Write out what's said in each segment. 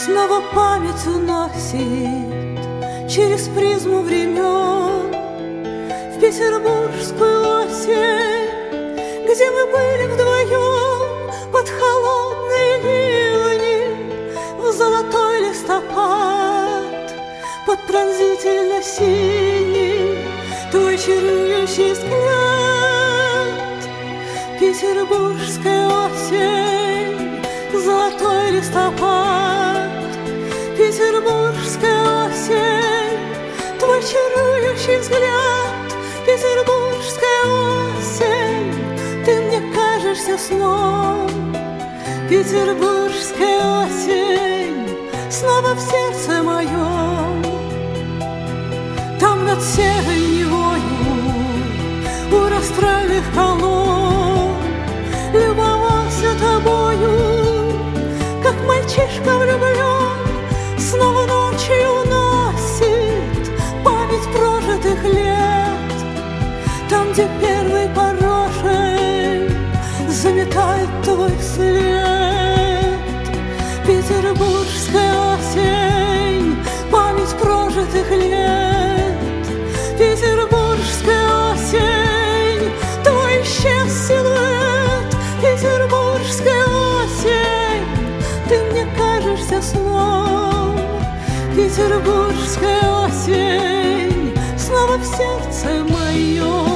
снова память уносит через призму времен в петербургскую осень, где мы были вдвоем под холодные ливни, в золотой листопад, под пронзительно синий твой чарующий взгляд. Петербургская осень, золотой листопад, петербургская осень, твой чарующий взгляд. Петербургская осень, ты мне кажешься сном. Петербургская осень, снова в сердце моем. Там над серой Невою у расстроенных колонн любовался тобою, как мальчишка влюблен. Снова ночью уносит память прожитых лет, там, где первый порожек заметает твой след. Петербургская осень, память прожитых лет. Петербургская осень, твой исчез силуэт. Петербургская осень, ты мне кажешься сном. Петербургская осень, снова в сердце моем.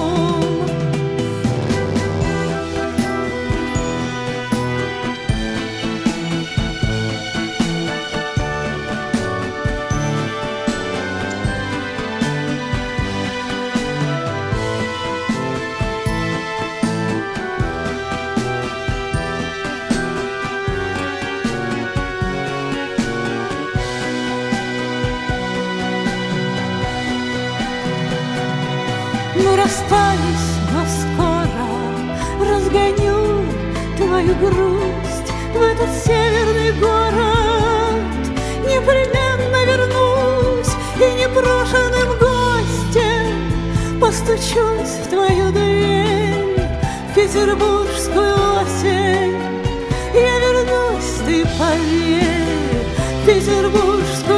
Мы расстались, но скоро разгоню твою грусть в этот северный город. Непременно вернусь и непрошенным гостем постучусь в твою дверь. В петербургскую осень я вернусь, ты поверь. В петербургскую